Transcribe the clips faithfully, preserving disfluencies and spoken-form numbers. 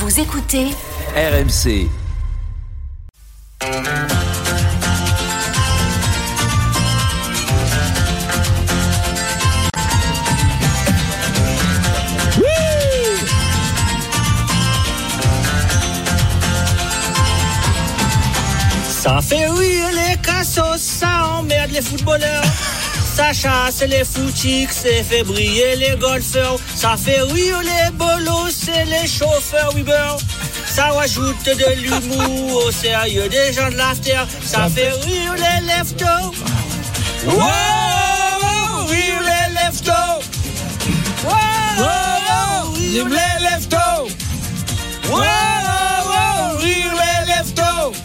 Vous écoutez R M C. Ça fait rire les cassos, ça emmerde les footballeurs. Ça chasse les foutiques, c'est fait briller les golfeurs. Ça fait rire les bolos, c'est les chauffeurs Uber. Ça rajoute de l'humour au sérieux des gens de l'after. Ça fait rire les leftos. Wow, rire les leftos. Wow, rire les leftos. Wow, rire les leftos.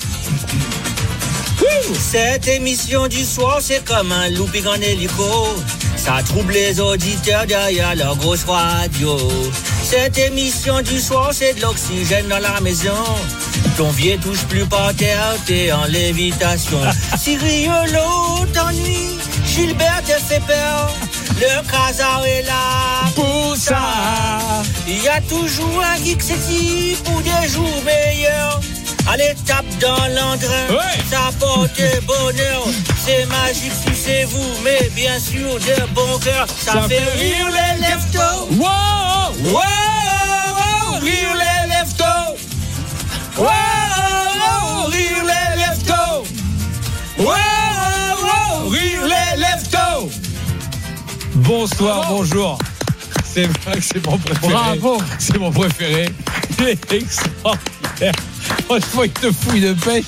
Cette émission du soir, c'est comme un looping en hélico. Ça trouble les auditeurs derrière leur grosse radio. Cette émission du soir, c'est de l'oxygène dans la maison. Ton vieux touche plus par terre, t'es en lévitation. Si Riolo t'ennuie, Gilbert te fait peur. Le casar est là pour ça. Il y a toujours un geek sexy pour des jours meilleurs. Allez, tape dans l'engrain, ouais. Ça porte bonheur. C'est magique, sucez-vous, mais bien sûr de bon cœur. Ça, ça fait, fait rire les leftos. Wow, wow, rire les leftos. Wow, rire les leftos. Wow, rire les leftos. Bonsoir, Bravo. Bonjour. C'est vrai que c'est mon préféré. Bravo. C'est mon préféré. Il est extraordinaire. Franchement, il te fouille de pêche.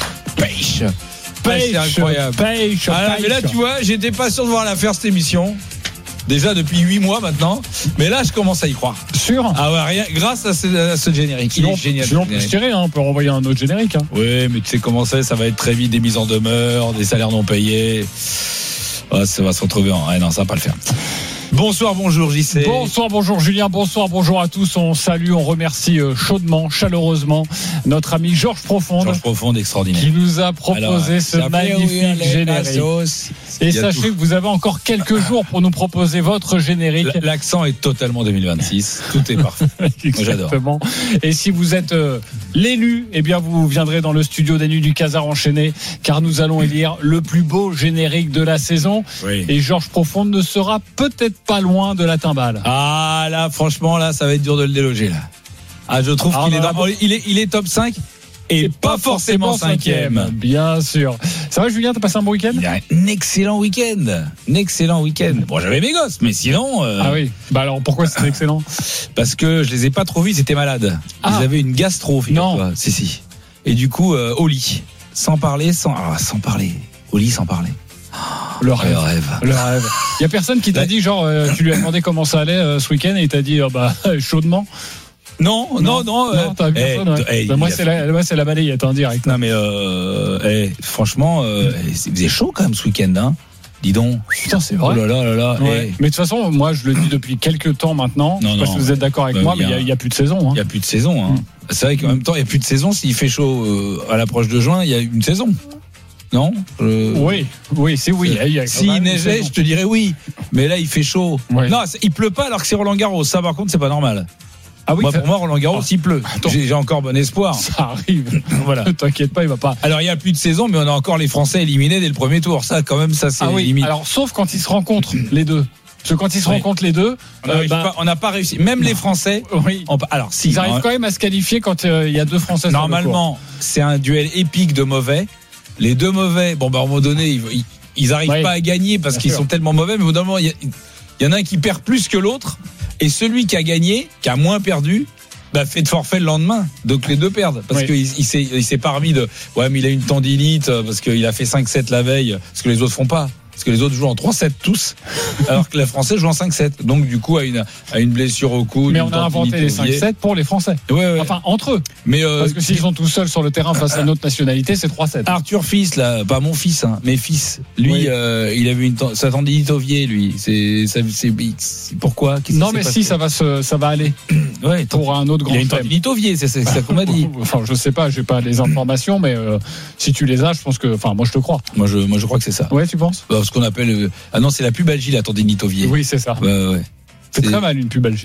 Pêche. Pêche, c'est incroyable. Pêche, ah, pêche. Mais là, tu vois, j'étais pas sûr de voir la faire cette émission. Déjà depuis huit mois maintenant. Mais là, je commence à y croire. Sûr. Ah ouais, rien, grâce à ce, à ce générique. Sinon, il est génial. Sinon, on peut se tirer, hein, on peut renvoyer un autre générique. Hein. Oui, mais tu sais comment c'est, ça va être très vite des mises en demeure, des salaires non payés. Ouais, ça va se retrouver en. Ouais, non, ça va pas le faire. Bonsoir, bonjour J C. Bonsoir, bonjour Julien, bonsoir, bonjour à tous. On salue, on remercie chaudement, chaleureusement notre ami Georges Profonde. Georges Profonde, extraordinaire. Qui nous a proposé Alors, ce magnifique générique. Et sachez tout. que vous avez encore quelques jours pour nous proposer votre générique. L'accent est totalement deux mille vingt-six. Tout est parfait. Exactement. Et si vous êtes euh, l'élu, eh bien vous viendrez dans le studio des Nuits du Casar enchaîné, car nous allons élire le plus beau générique de la saison. Oui. Et Georges Profonde ne sera peut-être pas loin de la timbale. Ah là, franchement, là, ça va être dur de le déloger là. Ah, je trouve ah, qu'il est, dans, bon. il est, il est top cinq et, et pas forcément cinquième. Bien sûr. Ça va, Julien, t'as passé un bon week-end ? Il a un excellent week-end. Un excellent week-end. Bon, j'avais mes gosses, mais sinon. Euh... Ah oui. Bah alors, pourquoi c'était excellent ? Parce que je les ai pas trop vus, ils étaient malades. Ah. Ils avaient une gastro. Non. Si si. Et du coup, euh, au lit, sans parler, sans, ah, sans parler, au lit, sans parler. Le rêve. Le rêve. Le rêve. Il y a personne qui t'a dit, genre, euh, tu lui as demandé comment ça allait euh, ce week-end et il t'a dit, euh, bah, chaudement. Non, non, non. non, euh, non t'as vu personne, ouais. hey, bah, moi, c'est la, moi, c'est la balayette en direct. Non, mais euh, hey, franchement, euh, il faisait chaud quand même ce week-end, hein. Dis donc. Putain, c'est vrai. Oh là là là là. Ouais. Hey. Mais de toute façon, moi, je le dis depuis quelques temps maintenant. Non, je sais pas non, si vous êtes d'accord avec bah, moi, mais il n'y a, a plus de saison. Il n'y hein. a plus de saison. Hein. Mm. C'est vrai qu'en même temps, il n'y a plus de saison. S'il fait chaud euh, à l'approche de juin, il y a une saison. Non euh... Oui, oui, c'est oui. S'il neigeait, je te dirais oui. Mais là, il fait chaud. Ouais. Non, il pleut pas alors que c'est Roland Garros. Ça, par contre, c'est pas normal. Ah oui, moi, ça... pour moi, Roland Garros, ah. il pleut. J'ai, j'ai encore bon espoir. Ça arrive. Voilà. T'inquiète pas, il va pas. Alors, il y a plus de saison, mais on a encore les Français éliminés dès le premier tour. Ça, quand même, ça, c'est ah oui. limite. Alors, sauf quand ils se rencontrent les deux. Parce que quand ils se oui. rencontrent les deux, on n'a euh, bah, pas réussi. Même non. les Français. Oui. On, alors, si, ils arrivent on... quand même à se qualifier quand il euh, y a deux Français. Normalement, c'est un duel épique de mauvais. Les deux mauvais, bon, bah, à un moment donné, ils, ils arrivent oui. pas à gagner parce Bien qu'ils sûr. sont tellement mauvais, mais au bout d'un moment, il y, y en a un qui perd plus que l'autre, et celui qui a gagné, qui a moins perdu, bah, fait de forfait le lendemain. Donc, les deux perdent. Parce oui. qu'il il s'est, il s'est pas remis de, ouais, mais il a une tendinite, parce qu'il a fait cinq sept la veille, ce que les autres font pas. Parce que les autres jouent en trois sept tous, alors que les Français jouent en cinq sept. Donc, du coup, à une, à une blessure au coude. Mais on a inventé les cinq sept pour les Français. Ouais, ouais. Enfin, entre eux. Mais euh, Parce que s'ils sont tout seuls sur le terrain face à une autre nationalité, c'est trois sept. Arthur Fils, là, pas mon fils, hein, mais fils. Lui, oui. euh, il avait une, sa tendinite au pied, lui. C'est, c'est, c'est, c'est pourquoi? Qu'est-ce Non, mais si, ça va se, ça va aller. Ouais, pour un autre grand. Il a une tendinite au pied, c'est, c'est ça qu'on m'a dit. Enfin, je sais pas, j'ai pas les informations, mais euh, si tu les as, je pense que, enfin, moi, je te crois. Moi, je, moi, je crois que c'est ça. Ouais, tu penses? Bah, ce qu'on appelle, euh, ah non, c'est la pubalgie, la tendinite au pied. Oui, c'est ça. Ouais, ouais. C'est, c'est très mal une pubalgie.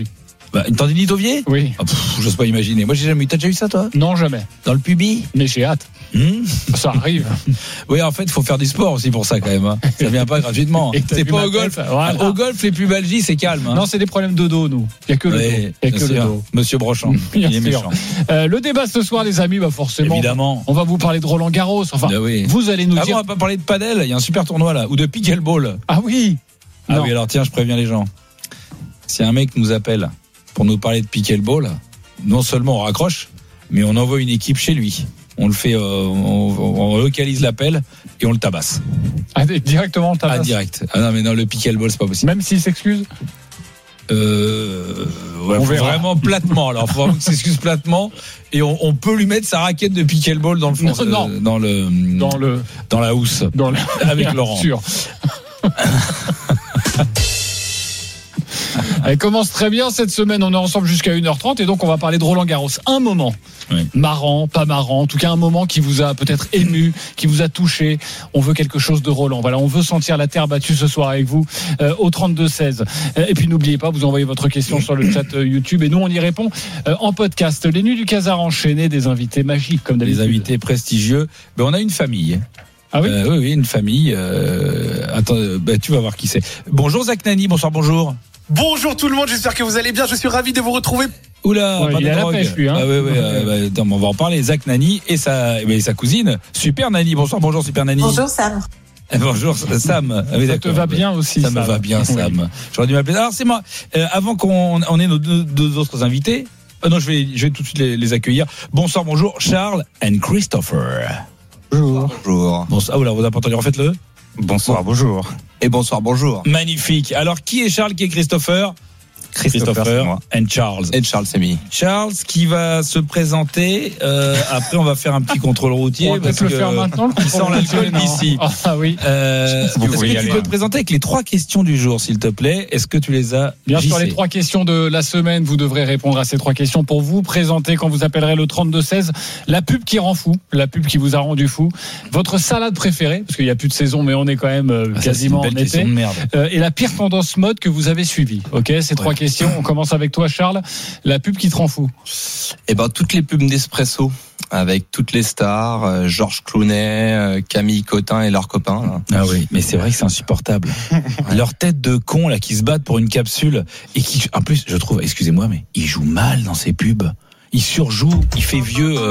Bah, une tendinite au pied ? Oui. Oh, pff, j'ose pas imaginer. Moi, j'ai jamais eu. T'as déjà eu ça, toi ? Non, jamais. Dans le pubis ? Mais j'ai hâte. Mmh. Ça arrive. Oui, en fait, il faut faire du sport aussi pour ça, quand même. Hein. Ça vient pas gratuitement. C'est pas au golf. Voilà. Au golf, les pubalgies, c'est calme. Hein. Non, c'est des problèmes de dos, nous. Il n'y a que le oui, dos. Il y a que le dos. Monsieur Brochant. Il est méchant. Euh, le débat ce soir, les amis, bah forcément. Évidemment. On va vous parler de Roland Garros. Enfin, bah oui. Vous allez nous ah dire. Bon, on va pas parler de padel. Il y a un super tournoi là, ou de pickleball. Ah oui. Ah non. oui, alors tiens, je préviens les gens. Si un mec nous appelle pour nous parler de pickleball, non seulement on raccroche, mais on envoie une équipe chez lui. On le fait, euh, on, on localise l'appel et on le tabasse. Ah, directement on le tabasse. Ah, direct. Ah non, mais non, le pickleball, c'est pas possible. Même s'il s'excuse. Euh, ouais, on faut verra. Vraiment platement. Alors, faut vraiment qu'il s'excuse platement. Et on, on peut lui mettre sa raquette de pickleball dans le fond, non, non. Euh, dans le, dans le, dans la housse, dans le, avec Laurent. Sûr. Elle commence très bien cette semaine, on est ensemble jusqu'à une heure trente et donc on va parler de Roland Garros. Un moment, oui. marrant, pas marrant, en tout cas un moment qui vous a peut-être ému, qui vous a touché. On veut quelque chose de Roland. Voilà, on veut sentir la terre battue ce soir avec vous euh, au trente-deux seize. Euh, et puis n'oubliez pas, vous envoyez votre question sur le chat euh, YouTube et nous on y répond euh, en podcast. Les nuits du Casar enchaînées, des invités magiques comme d'habitude. Des invités prestigieux. Ben, on a une famille. Ah oui, euh, oui, oui, une famille. Euh, attends, ben, tu vas voir qui c'est. Bonjour Zach Nani, bonsoir, bonjour. Bonjour tout le monde, j'espère que vous allez bien. Je suis ravi de vous retrouver. Oula, ouais, pas il de est à drogue. la pêche, lui, hein. Ah ouais, ouais, euh, bah, attends, on va en parler. Zach Nani et sa, et sa cousine, Super Nani. Bonsoir, bonjour Super Nani. Bonjour Sam. Bonjour Sam. Ah, oui, ça te va bien aussi. Ça, ça me va bien Sam. Oui. J'aurais dû m'appeler. Alors c'est moi. Euh, avant qu'on on ait nos deux, deux autres invités. Euh, non, je vais, je vais tout de suite les, les accueillir. Bonsoir, bonjour Charles and Christopher. Bonjour. Bonjour. Bonsoir. Ah, oula, vous avez pas entendu. Refaites-le. Bonsoir, bonjour. Et bonsoir, bonjour. Magnifique. Alors, qui est Charles, qui est Christopher? Christopher, Christopher and Charles. Et Charles, c'est mis. Charles qui va se présenter. Euh, après, on va faire un petit contrôle routier. On va peut-être le faire maintenant. Il sent l'alcool d'ici. Ah oui. Euh, est-ce que tu peux te présenter avec les trois questions du jour, s'il te plaît? Est-ce que tu les as Bien vissées? sûr, les trois questions de la semaine, vous devrez répondre à ces trois questions pour vous présenter quand vous appellerez le trente-deux seize. La pub qui rend fou, la pub qui vous a rendu fou. Votre salade préférée, parce qu'il n'y a plus de saison, mais on est quand même euh, ah, quasiment ça, c'est une belle en été. question de merde. Euh, et la pire tendance mode que vous avez suivie. Ok, ces ouais. trois questions. On commence avec toi, Charles. La pub qui te rend fou. Eh ben, toutes les pubs d'Espresso, avec toutes les stars, euh, Georges Clooney, euh, Camille Cotin et leurs copains. Là. Ah oui, mais c'est vrai que c'est insupportable. Ouais. Leur tête de con là qui se battent pour une capsule et qui, en plus, je trouve, excusez-moi, mais il joue mal dans ces pubs. Il surjoue, il fait vieux. Euh...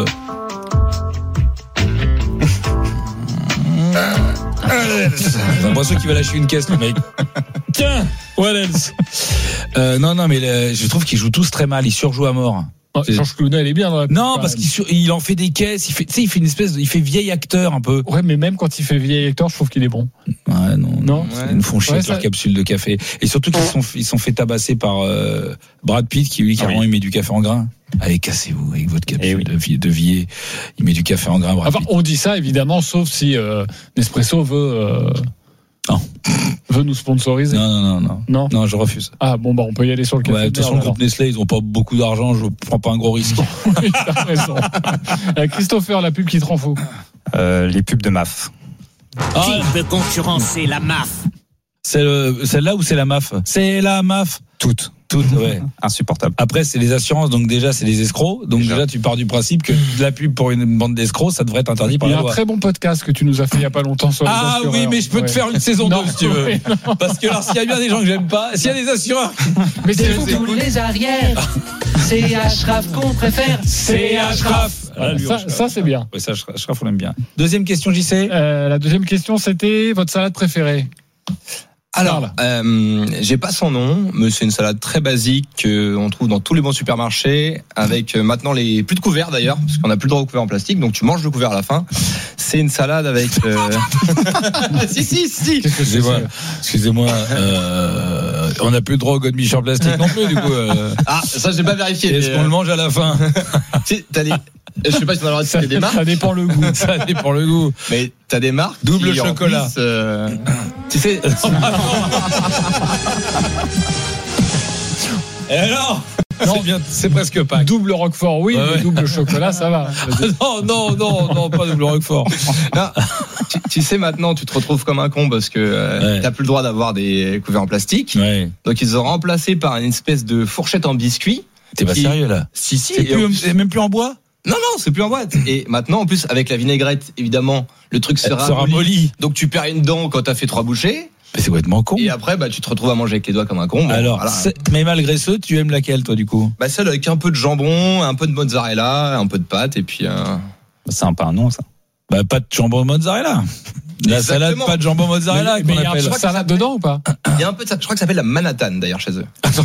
J'ai l'impression qu'il va lâcher une caisse, le mec. Tiens, what else? euh, Non, non, mais le, je trouve qu'ils jouent tous très mal. Ils surjouent à mort. Georges Clooney, il est bien dans la pub. Non, parce qu'il sur, il en fait des caisses. Il fait, tu sais, il fait une espèce, de, il fait vieil acteur un peu. Ouais, mais même quand il fait vieil acteur, je trouve qu'il est bon. Ouais, non, non. Ouais. Ils nous font chier ouais, avec ça... leur capsule de café. Et surtout qu'ils sont, ils sont fait tabasser par euh, Brad Pitt, qui lui carrément ah oui. il met du café en grain. Allez, cassez-vous avec votre capsule oui. de, vie, de vie. Il met du café en grain. Brad enfin, Pitt. On dit ça évidemment, sauf si euh, Nespresso veut. Euh... Non. Veut nous sponsoriser. Non, non, non, non. Non, non je refuse. Ah bon, bah on peut y aller sur le café. Ouais, de toute façon, le groupe Nestlé, ils ont pas beaucoup d'argent, je prends pas un gros risque. Oui, t'as raison. Christopher, la pub qui te rend fou. Euh, les pubs de M A F. Ah, qui peut concurrencer la M A F? C'est le, celle-là ou c'est la M A F? C'est la M A F. Toutes. Toutes, ouais. Insupportable. Après, c'est les assurances, donc déjà, c'est des escrocs. Donc déjà, déjà tu pars du principe que de la pub pour une bande d'escrocs, ça devrait être interdit par la loi. Il y a un très bon podcast que tu nous as fait il y a pas longtemps sur les ah, assureurs. Ah oui, mais je peux ouais. te faire une saison deux si tu veux. Oui, parce que alors, s'il y a bien des gens que j'aime pas, s'il y a des assureurs. Mais c'est vous tous les arrières. C'est Ashraf qu'on préfère. C'est Ashraf. Ah, ça, ça c'est bien. Oui, ça, Ashraf, on l'aime bien. Deuxième question, J C. Euh, la deuxième question, c'était votre salade préférée. Alors, euh, j'ai pas son nom, mais c'est une salade très basique qu'on trouve dans tous les bons supermarchés, avec euh, maintenant les plus de couverts d'ailleurs, parce qu'on a plus le droit aux couverts en plastique, donc tu manges le couvert à la fin. C'est une salade avec. Euh... si si si. Excusez-moi, excusez-moi. Euh, on n'a plus le droit au godemiche en plastique non plus du coup. Euh... Ah, ça j'ai pas vérifié. Est-ce qu'on euh... le mange à la fin? Si, t'as des... Je sais pas si tu vas leur dire des marques. Ça dépend le goût. Ça dépend le goût. Mais t'as des marques. Double qui, chocolat. Plus, euh... tu sais. Et alors? Non, c'est bien, c'est presque pas. Double Roquefort, oui, ouais, mais ouais. Double chocolat, ça va. non, non, non, non, pas double Roquefort. Non. tu, tu sais, maintenant, tu te retrouves comme un con parce que euh, ouais. t'as plus le droit d'avoir des couverts en plastique. Ouais. Donc, ils ont remplacé par une espèce de fourchette en biscuit. T'es pas qui... sérieux, là? Si, si. C'est, plus, c'est même plus en bois? Non, non, c'est plus en boîte. Et maintenant, en plus, avec la vinaigrette, évidemment, le truc se ramollit. ramollit. Donc, tu perds une dent quand t'as fait trois bouchées. Mais c'est complètement con. Et après, bah, tu te retrouves à manger avec les doigts comme un con. Bon, Alors, voilà. mais malgré ce, tu aimes laquelle, toi, du coup? Bah, celle avec un peu de jambon, un peu de mozzarella, un peu de pâte, et puis. Euh... C'est un peu un nom, ça. Bah, pas de jambon mozzarella. La salade, pas de jambon mozzarella. Mais il y a un peu de salade dedans ou pas? Il y a un peu de ça. Je crois que ça s'appelle la Manhattan d'ailleurs chez eux. Attends,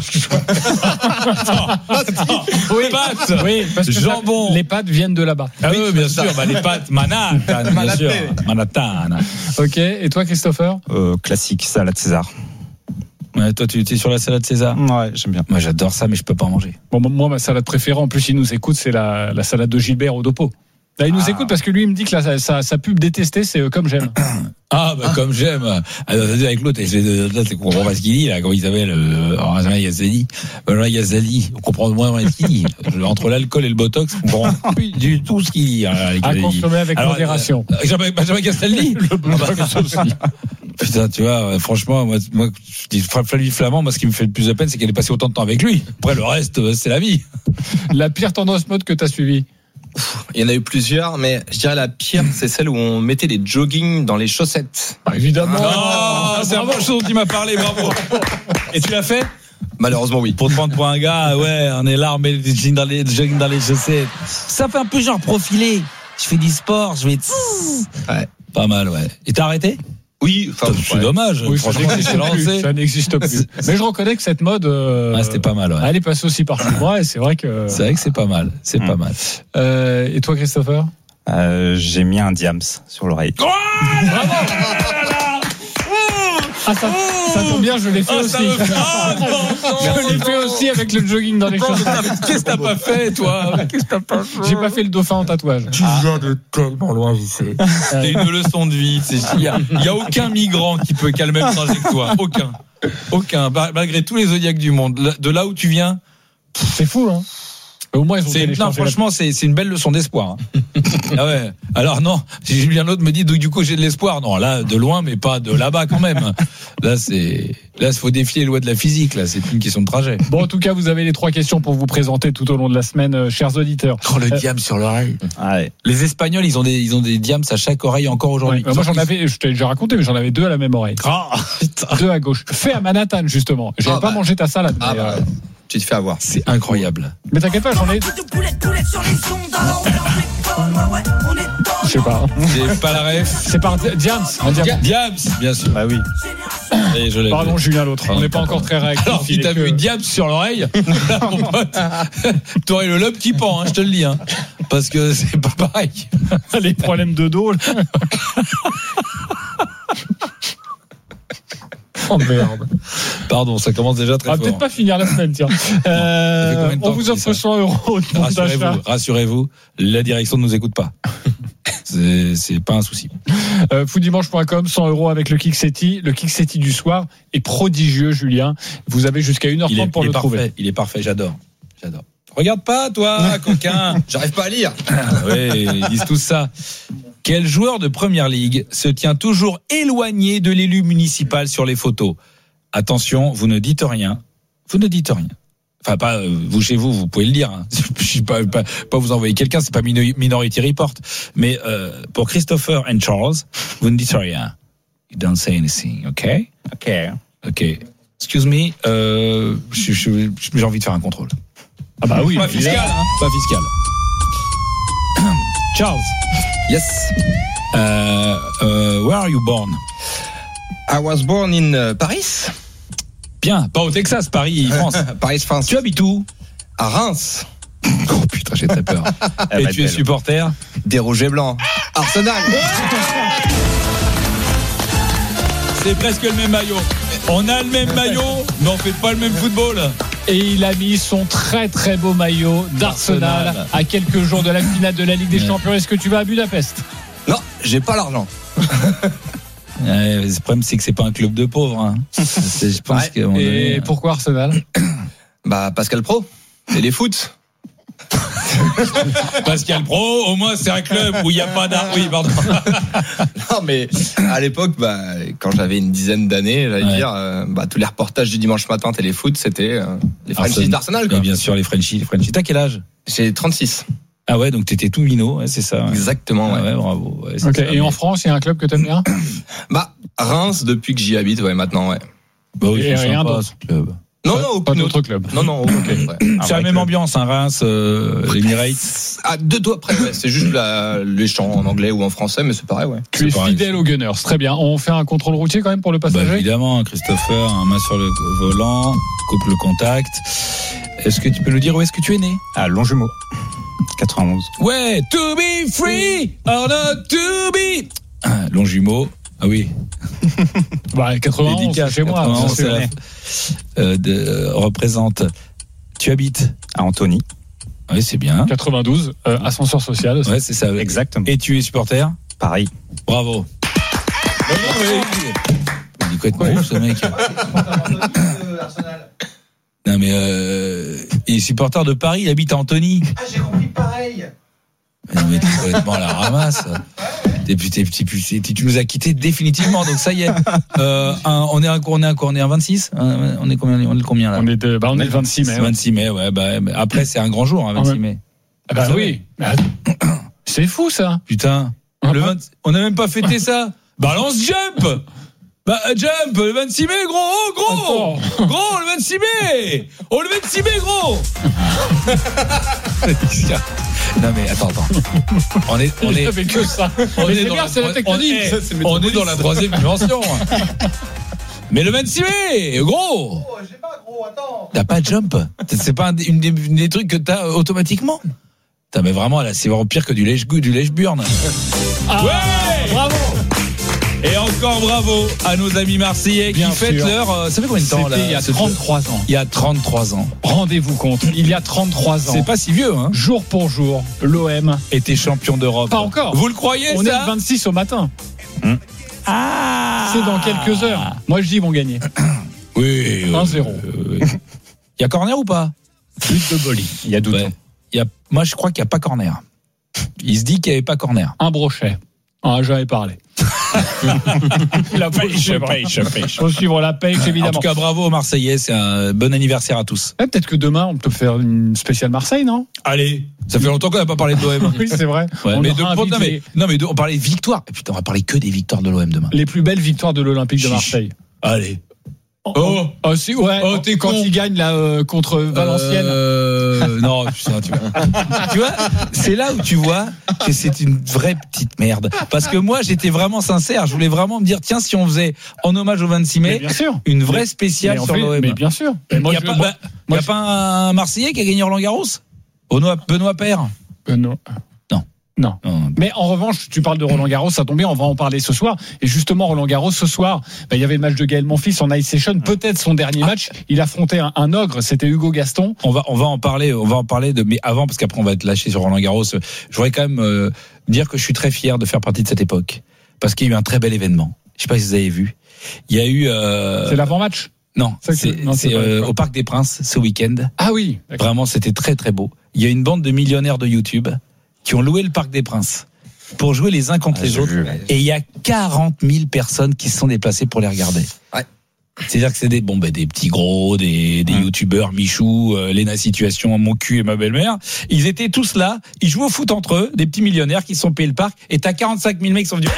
attends, attends. Oui, pâtes. Oui, parce que jambon. Ça, les pâtes viennent de là-bas. Ah oui, oui bien sûr. Bah, les pâtes Manhattan, bien sûr. Manhattan. Ok. Et toi, Christopher? euh, Classique, salade César. Ouais, toi, tu es sur la salade César? Ouais, j'aime bien. Moi, j'adore ça, mais je peux pas en manger. Bon, moi, ma salade préférée, en plus, il nous écoute, c'est la, la salade de Gilbert au Dopo. Là, il nous ah. écoute parce que lui, il me dit que là, sa, sa pub détestée, c'est euh, comme j'aime. Ah, bah, ah. comme j'aime. Alors, avec l'autre, là, tu comprends pas ce qu'il dit, là, comment il s'appelle, euh, Benjamin Yazali. Benjamin Yazali. On comprend moins ce qu'il dit. Entre l'alcool et le botox, on comprend plus du tout ce qu'il dit. Hein, à consommer avec alors, modération. Euh, Benjamin Castaldi. Le botox aussi. Putain, tu vois, franchement, moi, moi, je dis Flavie Flamand, moi, ce qui me fait le plus de peine, c'est qu'elle ait passé autant de temps avec lui. Après, le reste, c'est la vie. La pire tendance mode que t'as suivie? Il y en a eu plusieurs, mais je dirais la pire, c'est celle où on mettait les jogging dans les chaussettes. Bah, évidemment. Ah, c'est la chose dont il m'a parlé, bravo. Et tu l'as fait? Malheureusement, oui. Pour te prendre pour un gars, ouais, on est là, on met les jogging dans les, jogging dans les chaussettes. Ça fait un peu genre profilé. Je fais du sport, je vais. Ouais. Pas mal, ouais. Et t'as arrêté? Oui, enfin, c'est ouais. dommage. Oui, franchement, ça n'existe plus. Ça n'existe plus. Mais je reconnais que cette mode, euh, ah, c'était pas mal. Ouais. Elle est passée aussi par chez moi, et c'est vrai que. C'est vrai que c'est pas mal. C'est mmh. pas mal. Euh, et toi, Christopher? euh, J'ai mis un diams sur l'oreille. Oh bravo. Ah, ça, ça tombe bien, je l'ai fait oh, aussi. Ah, non, non, je l'ai fait aussi avec le jogging dans les chaussettes. Qu'est-ce que t'as pas fait, toi? Qu'est-ce que t'as pas fait? J'ai pas fait le dauphin en tatouage. Tu viens de tellement loin, je sais. C'est une leçon de vie. Il y a, y a aucun migrant qui peut calmer le même trajet que toi. Aucun. Aucun. Malgré tous les zodiacs du monde. De là où tu viens. C'est fou, hein. Au moins, ils ont c'est, non, franchement, c'est, c'est une belle leçon d'espoir. Hein. Ah ouais. Alors non, si Julien Laude me dit du coup j'ai de l'espoir, non, là de loin, mais pas de là-bas quand même. Là c'est, là il faut défier les lois de la physique. Là, c'est une question de trajet. Bon, en tout cas, vous avez les trois questions pour vous présenter tout au long de la semaine, euh, chers auditeurs. Oh, le euh... diam sur l'oreille. Ah ouais. Les Espagnols, ils ont des, ils ont des diams à chaque oreille encore aujourd'hui. Ouais, moi, j'en avais, je t'ai déjà raconté, mais j'en avais deux à la même oreille. Ah, putain. Deux à gauche. Fait à Manhattan justement. J'avais ah, pas bah. mangé ta salade. Ah, mais, bah. euh... Tu te fais avoir. C'est incroyable. Mais t'inquiète pas, j'en ai. Je sais pas. J'ai pas la ref. C'est par Diams. Diams. Diams, bien sûr. Bah oui. Et je Pardon, vu. Julien l'autre. On n'est pas encore très réactif. Alors, si t'as que... vu Diams sur l'oreille, là, mon pote, t'aurais le lobe qui pend, hein, je te le dis. Hein, parce que c'est pas pareil. Les problèmes de dos, là. Oh merde. Pardon, ça commence déjà très on va fort. peut-être pas finir la semaine, tiens. Euh, on vous offre cent euros de bon d'achat. Rassurez-vous, la direction ne nous écoute pas. C'est, c'est pas un souci. Euh, footdimanche point com, cent euros avec le Kick-City. Le Kick-City du soir est prodigieux, Julien. Vous avez jusqu'à une heure trente pour il le est trouver. Parfait, il est parfait, j'adore. J'adore. Regarde pas, toi, coquin. J'arrive pas à lire. Oui, ils disent tout ça. Quel joueur de Première Ligue se tient toujours éloigné de l'élu municipal sur les photos? Attention, vous ne dites rien. Vous ne dites rien. Enfin, pas vous chez vous, vous pouvez le dire. Hein. Je ne pas, pas, pas vous envoyer quelqu'un, c'est pas Minority Report. Mais euh, pour Christopher and Charles, vous ne dites rien. You don't say anything, ok? Ok. Ok. Excuse me, euh, je, je, j'ai envie de faire un contrôle. Ah bah oui. Pas fiscal, hein. Pas fiscal. Charles. Yes. Uh, uh, where are you born? I was born in uh, Paris. Bien, pas au Texas, Paris, France. Paris, France. Tu habites où? À Reims. Oh putain, j'ai très peur. Et tu es supporter? Des Rouges et Blancs. Arsenal. C'est presque le même maillot. On a le même maillot, mais on fait pas le même football. Et il a mis son très très beau maillot d'Arsenal Arsenal. À quelques jours de la finale de la Ligue des ouais. Champions. Est-ce que tu vas à Budapest? Non, j'ai pas l'argent. Ouais, le problème, c'est que c'est pas un club de pauvres. Hein. C'est, je pense ouais. Et donné, pourquoi Arsenal? Bah Pascal Pro. Et les foot. Pascal Pro, au moins c'est un club où il n'y a pas d'art. Oui, pardon. Non, mais à l'époque, bah, quand j'avais une dizaine d'années, j'allais ouais. dire, euh, bah, tous les reportages du dimanche matin téléfoot, c'était euh, les Frenchies d'Arsenal. Quoi. Et bien sûr, les Frenchies. Les Frenchies. T'as quel âge? J'ai trente-six. Ah ouais, donc t'étais tout minot, ouais, c'est ça. Ouais. Exactement, ouais. Ah ouais, bravo. Ouais, ok, ça, et mais... en France, il y a un club que t'aimes bien? Bah, Reims, depuis que j'y habite, ouais, maintenant, ouais. Bah oui, et rien sympa, d'autre. ce club. Non, pas, non, pas aucun d'autre club. Non, non, aucun club. Ouais. C'est la même club. Ambiance, hein, Reims, euh, l'Emirates. À deux doigts près, ouais. C'est juste la, les chants en anglais ou en français, mais c'est pareil, ouais. Tu es fidèle aux Gunners, très bien. On fait un contrôle routier quand même pour le passager? Bah évidemment, Christopher, un main sur le volant, coupe le contact. Est-ce que tu peux nous dire où est-ce que tu es né? À Longjumeau, quatre-vingt-onze. Ouais, to be free or not to be. Ah, Longjumeau. Ah oui. Bah, quatre-vingt-onze, Dédicace, chez moi. quatre-vingt-onze, c'est la, euh, de, euh, représente. Tu habites à Antony. Oui, c'est bien. quatre-vingt-douze, euh, ascenseur social aussi. Ouais, c'est ça. Exactement. Et tu es supporter? Pareil. Bravo. Il dit quoi de bon, ce mec? Non, mais euh, il est supporter de Paris, il habite à Antony. Ah, j'ai compris pareil. Mais t'es complètement à la ramasse. T'es, t'es, t'es, t'es, tu nous as quittés définitivement, donc ça y est. Euh, un, on est à on est à on est à vingt-six. On est combien on est combien là? On est de, bah on est le vingt-six mai. vingt-six mai, ouais. Bah après c'est un grand jour, hein, vingt-six mai. Ah bah oui. C'est fou ça. Putain. Le vingt, on n'a même pas fêté ça. Balance jump. Bah jump le vingt-six mai, gros, oh, gros, Attends. Gros le vingt-six mai. Oh le vingt-six mai, gros. Non mais attends, attends. On est, on est. Avec que ça. On mais est c'est dans bien, la, c'est la technique. On est, ça, on est dans la troisième dimension. Mais le vingt-six mai, gros. Oh, j'ai pas gros, attends. T'as pas de jump. C'est pas un, une, des, une des trucs que t'as automatiquement. T'as mais vraiment là, c'est vraiment pire que du lèche-goût, du lèche-burn. Ah, ouais, bravo. Et encore bravo à nos amis marseillais Bien qui fêtent sûr. leur. Euh, ça fait combien de temps C'était là? il y a trente-trois ans. Il y a trente-trois ans. Rendez-vous compte, il y a trente-trois ans. C'est pas si vieux, hein. Jour pour jour, l'O M était champion d'Europe. Pas encore. Vous le croyez? On ça est le vingt-six au matin. Hum. Ah. C'est dans quelques heures. Moi je dis ils vont gagner. Oui. un zéro. Il euh, y a corner ou pas? But de Boli. Il y a doute. Ouais. Il y a, moi je crois qu'il n'y a pas corner. Il se dit qu'il n'y avait pas corner. Un brochet. Ah, j'avais parlé. La pêche, faut suivre la pêche, évidemment. En tout cas, bravo aux Marseillais, c'est un bon anniversaire à tous. Eh, peut-être que demain, on peut faire une spéciale Marseille, non? Allez, ça fait longtemps qu'on n'a pas parlé de l'O M. Oui, c'est vrai. Ouais, on mais, aura de, invité non, mais, non, mais de, on parlait de victoires. Putain, on va parler que des victoires de l'O M demain. les plus belles victoires de l'Olympique de Chiche. Marseille. Allez. Oh, Oh, oh, si, ouais. Oh, t'es quand con. ils gagnent là, euh, contre Valenciennes. Euh, non, putain, tu vois. Tu vois, c'est là où tu vois que c'est une vraie petite merde. Parce que moi, j'étais vraiment sincère. Je voulais vraiment me dire, tiens, si on faisait en hommage au vingt-six mai, bien sûr. une vraie Mais- spéciale mais on sur fait- l'O M. Mais bien sûr. Il Moi, n'y a, je- pas, moi- bah, moi, y a pas un Marseillais qui a gagné Roland Garros? Benoît, Benoît Paire. Euh, non. Non. Non. Non. Mais en revanche, tu parles de Roland Garros, ça tombe bien, on va en parler ce soir. Et justement, Roland Garros, ce soir, bah, il y avait le match de Gaël Monfils en Ice Session, peut-être son dernier match. Il affrontait un, un ogre, c'était Hugo Gaston. On va, on va en parler, on va en parler de, mais avant, parce qu'après on va être lâché sur Roland Garros. Je voudrais quand même euh, dire que je suis très fier de faire partie de cette époque. Parce qu'il y a eu un très bel événement. Je sais pas si vous avez vu. Il y a eu, euh... C'est l'avant-match? Non, C'est c'est, que- non, c'est c'est pas euh, d'accord. au Parc des Princes ce week-end. Ah oui. D'accord. Vraiment, c'était très très beau. Il y a une bande de millionnaires de YouTube qui ont loué le Parc des Princes pour jouer les uns contre Ah, les j'ai autres. vu, ouais. Et il y a quarante mille personnes qui se sont déplacées pour les regarder. Ouais. C'est-à-dire que c'est des, bon, ben, des petits gros, des, des Hum. youtubeurs, Michou, euh, Léna Situation, mon cul et ma belle-mère. Ils étaient tous là. Ils jouaient au foot entre eux, des petits millionnaires qui se sont payés le parc. Et t'as quarante-cinq mille mecs qui sont venus.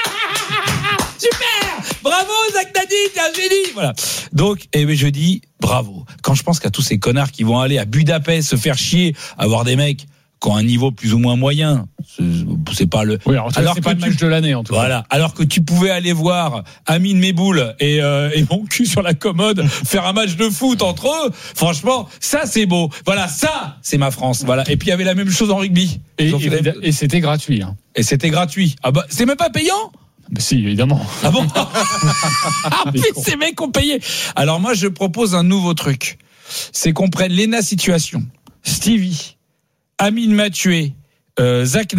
Super! Bravo, Zach Nadi, t'es un génie! Voilà. Donc, eh ben, je dis, bravo. Quand je pense qu'à tous ces connards qui vont aller à Budapest se faire chier, avoir des mecs qui ont un niveau plus ou moins moyen, c'est, c'est pas le, Oui, alors, Alors c'est que pas le tu- match de l'année, en tout cas. voilà. Alors que tu pouvais aller voir Amine Meboul et, euh, et mon cul sur la commode faire un match de foot entre eux. Franchement, ça c'est beau. Voilà, ça c'est ma France. Voilà. Et puis il y avait la même chose en rugby. Et, Ils ont fait- et, et c'était gratuit. Hein. et c'était gratuit. Ah bah c'est même pas payant. Mais si, évidemment. Ah bon? Ah mais ces mecs ont payé. Alors moi je propose un nouveau truc. C'est qu'on prenne Léna Situation, Stevie, Amine Mathieu, euh, Zach Nani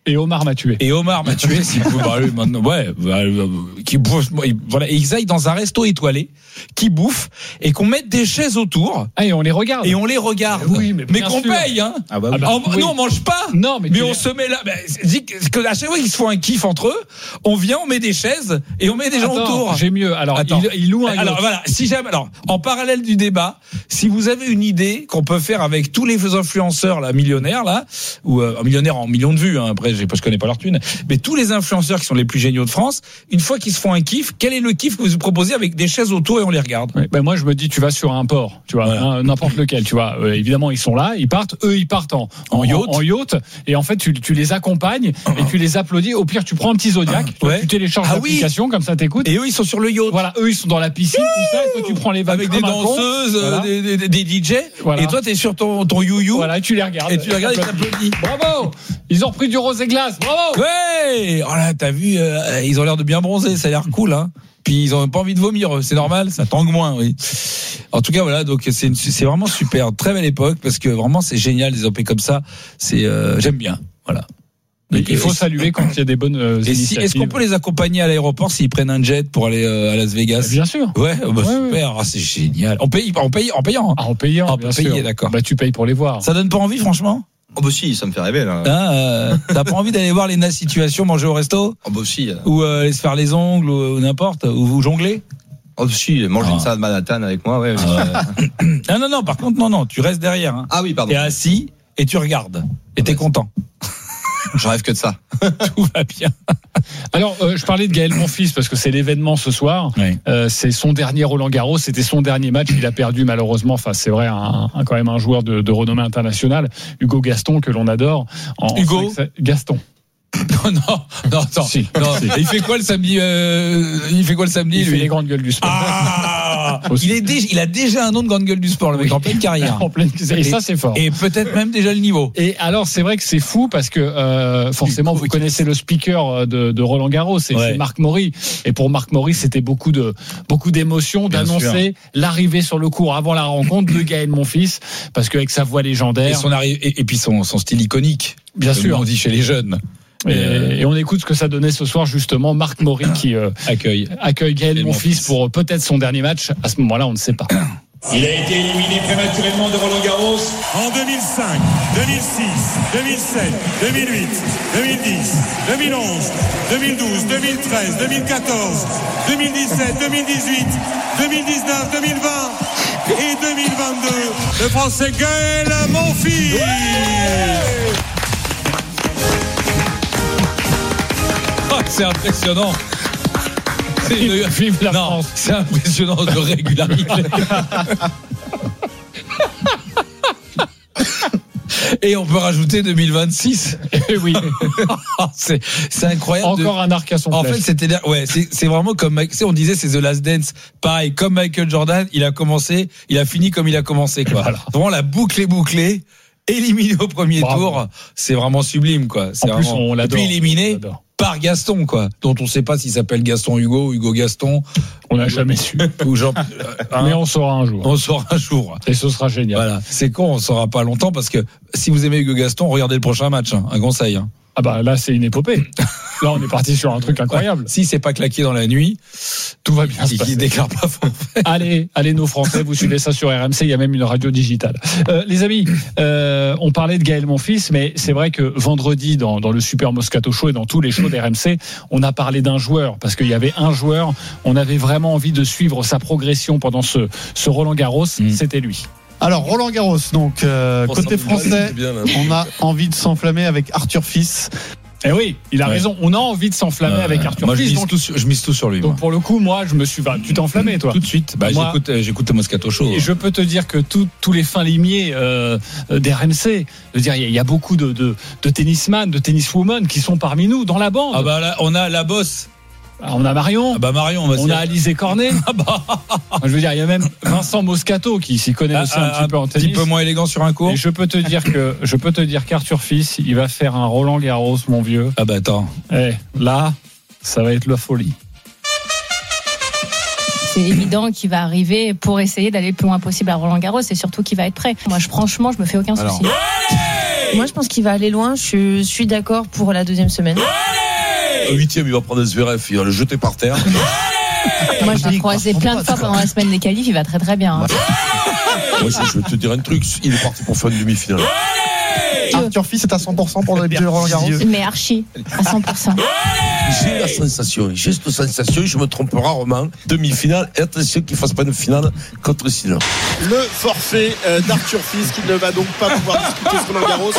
Et Omar m'a tué. Et Omar m'a tué, si vous parlez maintenant. Ouais, bah, euh, qui bouffe, voilà, et ils aillent dans un resto étoilé, qui bouffe, et qu'on mette des chaises autour. Ah, et on les regarde. Et on les regarde. Oui, mais, mais bien qu'on sûr. paye, hein. Ah bah oui. Ah bah, On- oui. Nous, on mange pas. Non, mais, Mais tu on les- se met là. Bah, dis que à chaque fois qu'ils se font un kiff entre eux, on vient, on met des chaises et on met des gens Attends, autour. J'ai mieux. Alors, Attends. il, il loue un Alors yacht. voilà, si jamais, alors en parallèle du débat, si vous avez une idée qu'on peut faire avec tous les influenceurs là, millionnaires là, ou euh, millionnaires en millions de vues, hein, après j'ai- je connais pas leur thune, mais tous les influenceurs qui sont les plus géniaux de France, une fois qu'ils se font un kiff, quel est le kiff que vous proposez avec des chaises autour et on les regarde? Ouais, ben moi je me dis tu vas sur un port, tu vois, Voilà. hein, n'importe lequel, tu vois. Euh, évidemment ils sont là, ils partent, eux ils partent en, En yacht. en yacht, et en fait tu, tu les accompagnes et tu les applaudis. Au pire tu prends un petit Zodiac, tu, vois, Ouais. tu télécharges Ah oui. l'application comme ça t'écoutes. Et eux ils sont sur le yacht. Voilà, eux ils sont dans la piscine, tout ça, et toi tu prends les vagues Avec des comme un con. danseuses, euh, Voilà. des, des, des D J, Voilà. et toi t'es sur ton, ton you-you, Voilà, et tu les regardes. et tu les regardes et t'applaudis. Bravo, ils ont repris du rosé glace, bravo. Ouais, oh là, t'as vu, euh, ils ont l'air de bien bronzer, ça a l'air cool, hein. Puis ils ont pas envie de vomir, eux, c'est normal, ça tangue moins, oui. En tout cas, voilà, donc c'est une- c'est vraiment super, très belle époque parce que vraiment c'est génial des O P comme ça, c'est euh, j'aime bien, voilà. Donc, Il faut et- saluer quand il y a des bonnes euh, Et si, initiatives. est-ce qu'on peut les accompagner à l'aéroport s'ils prennent un jet pour aller euh, à Las Vegas? Bien sûr. Ouais, bah, Ouais, super, ah, c'est génial. On paye, on paye, en payant. hein. Ah, en payant, Ah, bien payer, sûr. d'accord. Bah tu payes pour les voir. Ça donne pas envie, franchement. Oh bah si, ça me fait rêver là. Hein, euh, T'as pas envie d'aller voir les Nas Situations manger au resto Oh bah si. euh, ou euh, aller se faire les ongles ou, ou n'importe ou, ou jongler? Oh bah si, manger Ah. une salade Manhattan avec moi, ouais. Ah non non, par contre non non, tu restes derrière. Hein. Ah oui, pardon. T'es assis et tu regardes et t'es content. Je rêve que de ça. Tout va bien. Alors, euh, je parlais de Gaël Monfils parce que c'est l'événement ce soir. Ouais. Euh, c'est son dernier Roland Garros, c'était son dernier match. Il a perdu malheureusement. Enfin, c'est vrai, un, un- quand même un joueur de, de renommée internationale, Hugo Gaston que l'on adore. En, Hugo en- Gaston. Non non non attends. Si. Non. Si. Il fait quoi le samedi euh, Il fait quoi le samedi Il fait lui les grandes gueules du sport. Ah Aussi. il est déjà, il a déjà un nom de grande gueule du sport le mec en pleine carrière. En pleine- Et ça, c'est fort. Et peut-être même déjà le niveau. Et alors, c'est vrai que c'est fou parce que euh, forcément, vous connaissez le speaker de, de Roland Garros, c'est Ouais. c'est Marc Maury. Et pour Marc Maury, c'était beaucoup de beaucoup d'émotions Bien d'annoncer l'arrivée sur le court avant la rencontre de Gaël Monfils, parce qu'avec sa voix Et légendaire, son arri- et, et puis son, son style iconique. bien Comme sûr. on dit chez les jeunes. Et, Euh, et on écoute ce que ça donnait ce soir justement. Marc Maury qui euh, accueil. accueille Gaël Gaël Monfils Monfils. pour euh, peut-être son dernier match. À ce moment-là, on ne sait pas. Il a été éliminé prématurément de Roland Garros En deux mille cinq, deux mille six, deux mille sept, deux mille huit, deux mille dix, deux mille onze, deux mille douze, deux mille treize, deux mille quatorze, deux mille dix-sept, deux mille dix-huit, deux mille dix-neuf, deux mille vingt et deux mille vingt-deux. Le Français Gaël Monfils. Ah, c'est impressionnant. C'est une- Vive la non, France. c'est impressionnant de régularité. Et on peut rajouter deux mille vingt-six. Et oui, c'est, c'est incroyable. de- encore un arc à son En flèche. fait, c'était ouais, c'est, c'est vraiment comme Mike- tu sais, on disait c'est The Last Dance. Pareil, comme Michael Jordan, il a commencé, il a fini comme il a commencé quoi. Voilà. Vraiment la boucle est bouclée. Éliminé au premier Bravo. tour, c'est vraiment sublime quoi. C'est En plus, vraiment... on l'adore. Et puis éliminé On l'adore. par Gaston quoi, dont on sait pas s'il s'appelle Gaston Hugo ou Hugo Gaston. On n'a jamais su. Ou Jean. Mais on saura un jour. On saura un jour. Et ce sera génial. Voilà, c'est con, on saura pas longtemps parce que si vous aimez Hugo Gaston, regardez le prochain match, hein, un conseil. Hein. Ah bah là, c'est une épopée. Là, on est parti sur un truc incroyable. Ouais. Si c'est pas claqué dans la nuit, Tout va bien se il, passer. il déclare pas forfait. Allez, allez nos Français, vous suivez ça sur R M C, il y a même une radio digitale. Euh, les amis, euh, on parlait de Gaël Monfils, mais c'est vrai que vendredi, dans, dans le Super Moscato Show et dans tous les shows d'R M C, on a parlé d'un joueur, parce qu'il y avait un joueur, on avait vraiment envie de suivre sa progression pendant ce, ce Roland Garros, Mm. c'était lui. Alors Roland Garros, donc euh, Oh, côté ça me français, bien, là. on a envie de s'enflammer avec Arthur Fils. Eh oui, il a Ouais. raison, on a envie de s'enflammer Euh, avec Arthur moi, je Fils. mise, Donc, tout sur, je mise tout sur lui. donc moi. pour le coup, moi, je me suis... Bah, tu t'es enflammé, toi. Tout de suite, bah, Moi- j'écoute, euh, j'écoute le Moscato Show. Et je peux te dire que tout- tous les fins limiers euh, d'R M C, je veux dire, il y, a- il y a beaucoup de, de, de tennisman, de tenniswoman qui sont parmi nous dans la bande. Ah bah là, on a la bosse. Alors, on a Marion, Ah bah Marion, bah, on c'est- a Alizé Cornet. Ah bah, Je veux dire, il y a même Vincent Moscato qui s'y connaît aussi un, un, petit peu en petit tennis. peu moins élégant sur un cours. Et je peux te dire que je peux te dire qu'Arthur Fils, il va faire un Roland Garros, mon vieux. Ah bah attends. Eh, là, ça va être la folie. C'est évident qu'il va arriver pour essayer d'aller le plus loin possible à Roland Garros et surtout qu'il va être prêt. Moi, je, franchement, je me fais aucun Alors, souci. Moi, je pense qu'il va aller loin. Je suis d'accord pour la deuxième semaine. Au huitième, il va prendre un Zverev, il va le jeter par terre. Moi, je l'ai croisé plein de fois pendant la semaine des qualifs. Il va très très bien. Hein. Moi, je, je vais te dire un truc. Il est parti pour faire une demi-finale. Arthur Fils est à cent pour cent pour le début de Roland Garros. Mais archi, à cent pour cent. J'ai la sensation, j'ai cette sensation, je me trompe rarement. Demi-finale, et attention qu'il ne fasse pas une finale contre Sinner. Le forfait euh, d'Arthur Fils qui ne va donc pas pouvoir discuter sur Roland Garros.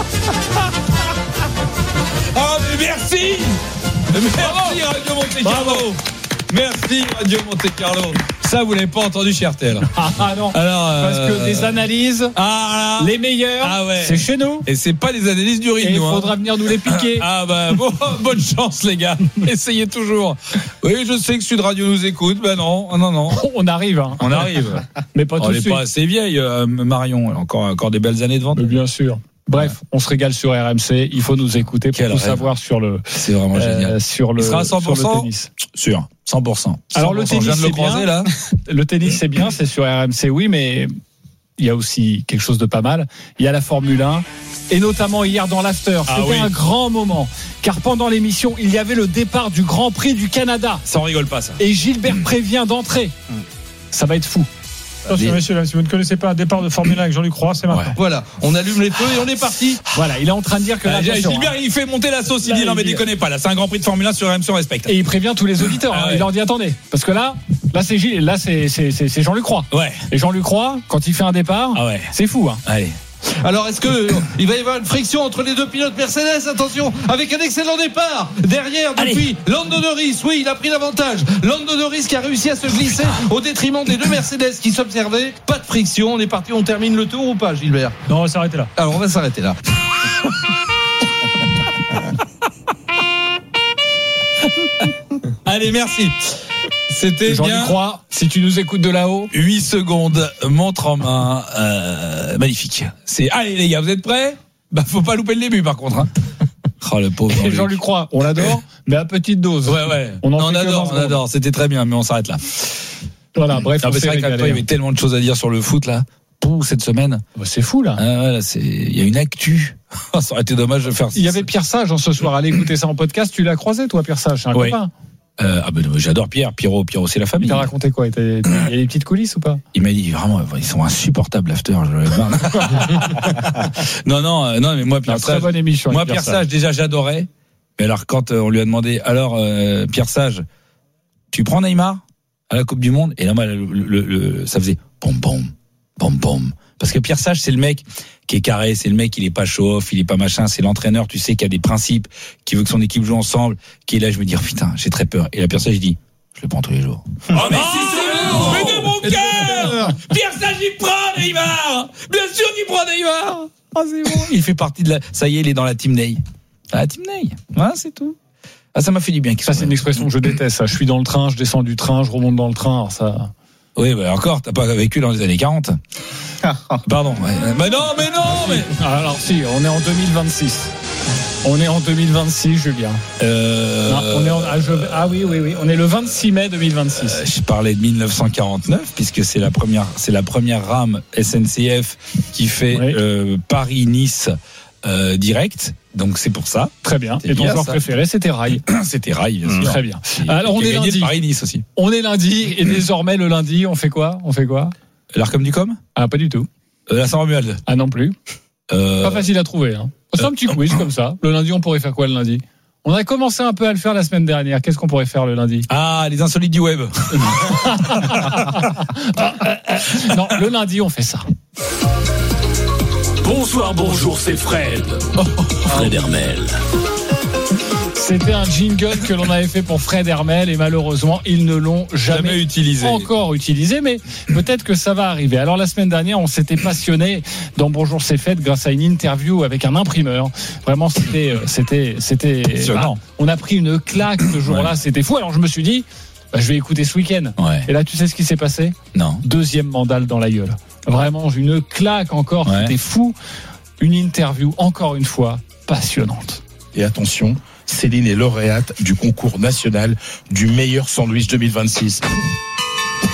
Ah, mais merci Merci Radio Monte Carlo. Merci Radio Monte Carlo. Ça, vous l'avez pas entendu chez R T L. Ah, ah non. Alors, euh... parce que des analyses, ah, les meilleures, ah ouais. c'est chez nous. Et c'est pas les analyses du rythme. Et il hein. faudra venir nous les piquer. Ah bah bon, bonne chance les gars. Essayez toujours. Oui, je sais que Sud Radio nous écoute. Ben non, non, non. On arrive. Hein. On arrive. Mais pas on tout de suite. On n'est pas assez vieille, euh, Marion. Encore, encore des belles années devant. Mais bien sûr. Bref, ouais. On se régale sur R M C. Il faut nous écouter pour Quel tout rêve. savoir sur le. C'est vraiment euh, génial. Sur le. Il sera à cent pour cent sur le tennis. Sûr. cent pour cent. Alors le tennis, c'est bien. Là. Le tennis, c'est bien. C'est sur R M C, oui, mais il y a aussi quelque chose de pas mal. Il y a la Formule un. Et notamment hier dans l'after. C'était ah oui. un grand moment. Car pendant l'émission, il y avait le départ du Grand Prix du Canada. Ça, on rigole pas, ça. Et Gilbert prévient d'entrer. Ça va être fou. Attention, messieurs, là, si vous ne connaissez pas un départ de Formule un avec Jean-Luc Roy, c'est maintenant. Ouais. Voilà, on allume les feux et on est parti. Voilà, il est en train de dire que là, Gilbert, il fait monter la sauce. Il dit non, mais déconnez pas, là, c'est un Grand Prix de Formule un sur R M C, on respecte. Et il prévient tous les auditeurs. Ah ouais. Il leur dit attendez, parce que là, là, c'est Gilles, là, c'est, c'est, c'est, c'est Jean-Luc Roy. Ouais. Et Jean-Luc Roy, quand il fait un départ, ah ouais. c'est fou. Hein. Allez. Alors, est-ce que il va y avoir une friction entre les deux pilotes Mercedes? Attention, avec un excellent départ derrière depuis Allez. Lando Norris. Oui, il a pris l'avantage. Lando Norris qui a réussi à se glisser au détriment des deux Mercedes qui s'observaient. Pas de friction. On est parti. On termine le tour ou pas, Gilbert? Non, on va s'arrêter là. Alors, on va s'arrêter là. Allez, merci. C'était Jean-Luc bien. Roy, si tu nous écoutes de là-haut. huit secondes, montre en main. Euh, magnifique. C'est... Allez, les gars, vous êtes prêts? Bah, faut pas louper le début, par contre. Hein. Oh, le pauvre Jean-Luc. Jean-Luc Roy, on l'adore, mais à petite dose. Ouais, ouais. On, en on adore, on adore. C'était très bien, mais on s'arrête là. Voilà, bref. Non, c'est vrai qu'il y avait tellement de choses à dire sur le foot, là. Pouh, cette semaine. Bah, c'est fou, là. Ah, ouais, là, c'est... Il y a une actu. Ça aurait été dommage de faire ça. Il y avait Pierre Sage, hein, ce soir. Allez écouter ça en podcast. Tu l'as croisé, toi, Pierre Sage? C'est un ouais. copain. Euh, ah ben j'adore Pierre, Pierrot, Pierrot c'est la famille. Il t'a raconté quoi? Il y a des petites coulisses ou pas? Il m'a dit vraiment ils sont insupportables l'after. non non euh, non mais moi Pierre Sage, très bonne émission. Moi Pierre Sage déjà j'adorais. Mais alors quand euh, on lui a demandé alors euh, Pierre Sage, tu prends Neymar à la Coupe du Monde et là moi le, le, le, ça faisait pom pom pom pom parce que Pierre Sage c'est le mec qui est carré, c'est le mec, il est pas show-off, il est pas machin, c'est l'entraîneur, tu sais, qui a des principes, qui veut que son équipe joue ensemble, qui est là, je me dis, oh, putain, j'ai très peur. Et la personne, je dis, je le prends tous les jours. Oh, mais si c'est bon! Mais de mon cœur! Pierre Sage, il prend Neymar! Bien sûr qu'il prend Neymar! Oh, c'est bon. Il fait partie de la, ça y est, il est dans la team Ney. La team Ney. Voilà, c'est tout. Ah, ça m'a fait du bien. Ça, c'est une expression que je déteste, ça. Je suis dans le train, je descends du train, je remonte dans le train, alors ça. Oui, bah encore, t'as pas vécu dans les années quarante. Pardon. Ouais. Mais non, mais non, mais. Alors si, on est en deux mille vingt-six. On est en deux mille vingt-six, Julien. Euh... Non, on est en... ah, je... ah oui, oui, oui. On est le vingt-six mai deux mille vingt-six. Euh, je parlais de dix-neuf cent quarante-neuf puisque c'est la première, c'est la première rame S N C F qui fait oui. euh, Paris-Nice euh, direct. Donc c'est pour ça. Très bien. Et ton joueur préféré, c'était Rail. C'était Rail, bien sûr. Très bien. Alors on est lundi. Paris-Nice aussi. On est lundi et désormais le lundi, on fait quoi? On fait quoi? L'Arcom du Com? Ah, pas du tout. Euh, la Saint-Romuald? Ah, non plus. Euh... Pas facile à trouver. Hein. C'est euh... un petit quiz comme ça. Le lundi, on pourrait faire quoi le lundi? On a commencé un peu à le faire la semaine dernière. Qu'est-ce qu'on pourrait faire le lundi? Ah, les insolites du web. Non, le lundi, on fait ça. Bonsoir, bonjour, c'est Fred. Fred Hermel. C'était un jingle que l'on avait fait pour Fred Hermel et malheureusement, ils ne l'ont jamais, jamais utilisé. encore utilisé, mais peut-être que ça va arriver. Alors la semaine dernière, on s'était passionné dans Bonjour c'est Fête grâce à une interview avec un imprimeur. Vraiment, c'était, c'était, c'était. Bah, on a pris une claque ce jour-là, ouais. C'était fou. Alors je me suis dit, bah, je vais écouter ce week-end. Ouais. Et là, tu sais ce qui s'est passé? Non. Deuxième mandale dans la gueule. Vraiment, une claque encore. Ouais. C'était fou. Une interview encore une fois passionnante. Et attention, Céline est lauréate du concours national du meilleur sandwich deux mille vingt-six. Hey,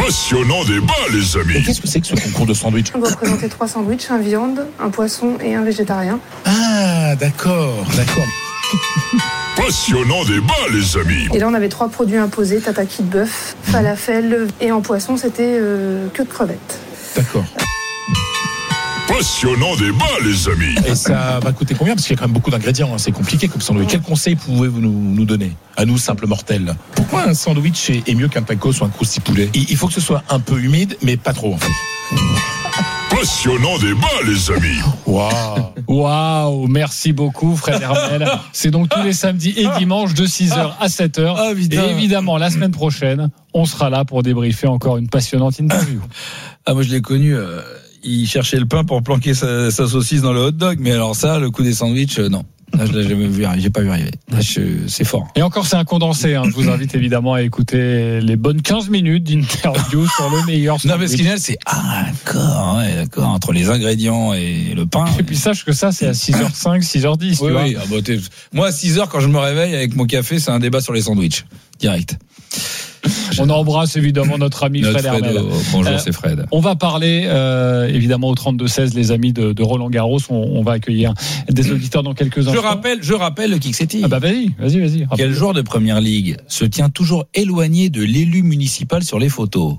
Passionnant débat, les amis. Et qu'est-ce que c'est que ce concours de sandwich? On doit présenter trois sandwichs, un viande, un poisson et un végétarien. Ah, d'accord, d'accord. Passionnant débat, les amis. Et là, on avait trois produits imposés, tataki de bœuf, falafel et en poisson, c'était euh, queue de crevettes. D'accord. Passionnant débat, les amis. Et ça va coûter combien? Parce qu'il y a quand même beaucoup d'ingrédients, hein. C'est compliqué comme sandwich. Quel conseil pouvez-vous nous, nous donner, à nous, simples mortels? Pourquoi un sandwich est, est mieux qu'un tacos ou un croustipoulet? il, il faut que ce soit un peu humide, mais pas trop, en fait. Passionnant débat, les amis. Waouh, waouh, merci beaucoup, Fred Hermel. C'est donc tous les samedis et dimanches de six heures à sept heures. Ah, et évidemment, la semaine prochaine, on sera là pour débriefer encore une passionnante interview. Ah, moi, je l'ai connu. Euh, il cherchait le pain pour planquer sa, sa saucisse dans le hot dog. Mais alors ça, le coup des sandwichs, euh, non. Là, je l'ai jamais vu, j'ai pas vu arriver. Là, je, c'est fort. Et encore, c'est un condensé. Hein. Je vous invite évidemment à écouter les bonnes quinze minutes d'interview sur le meilleur sandwich. Non, mais ce qui est génial, c'est ah, d'accord, ouais, d'accord, entre les ingrédients et le pain. Et puis sache que ça, c'est à six heures cinq, six heures dix. Oui, tu vois. oui. Ah, bah, moi, à six heures, quand je me réveille avec mon café, c'est un débat sur les sandwichs. Direct. On embrasse évidemment notre ami notre Fred Hermel. Fred, oh, bonjour, euh, c'est Fred. On va parler euh, évidemment au trente-deux seize, les amis de, de Roland Garros. On, on va accueillir des auditeurs dans quelques instants. Je rappelle, je rappelle le Kiksetti. Ah bah vas-y, vas-y, vas-y. Rappelle. Quel joueur de Première Ligue se tient toujours éloigné de l'élu municipal sur les photos?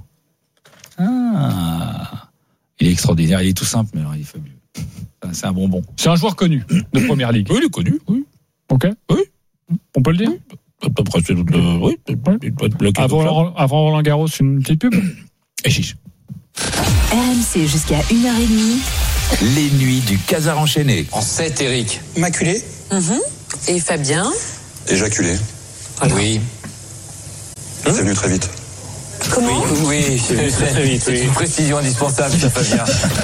Ah, il est extraordinaire. Il est tout simple, mais alors il est fabuleux. C'est un bonbon. C'est un joueur connu de Première Ligue. Oui, il est connu. Oui. Ok. Oui. On peut le dire. Oui. Après, c'est le, oui, avant, avant Roland Garros, une petite pub. Et chiche. R M C jusqu'à une heure trente. Les nuits du Casar enchaîné. En sept, Eric. Maculé. Mm-hmm. Et Fabien. Éjaculé. Voilà. Oui. C'est venu très vite. Comment? Oui, oui, c'est venu très, très vite. C'est oui. une précision indispensable, ça Fabien.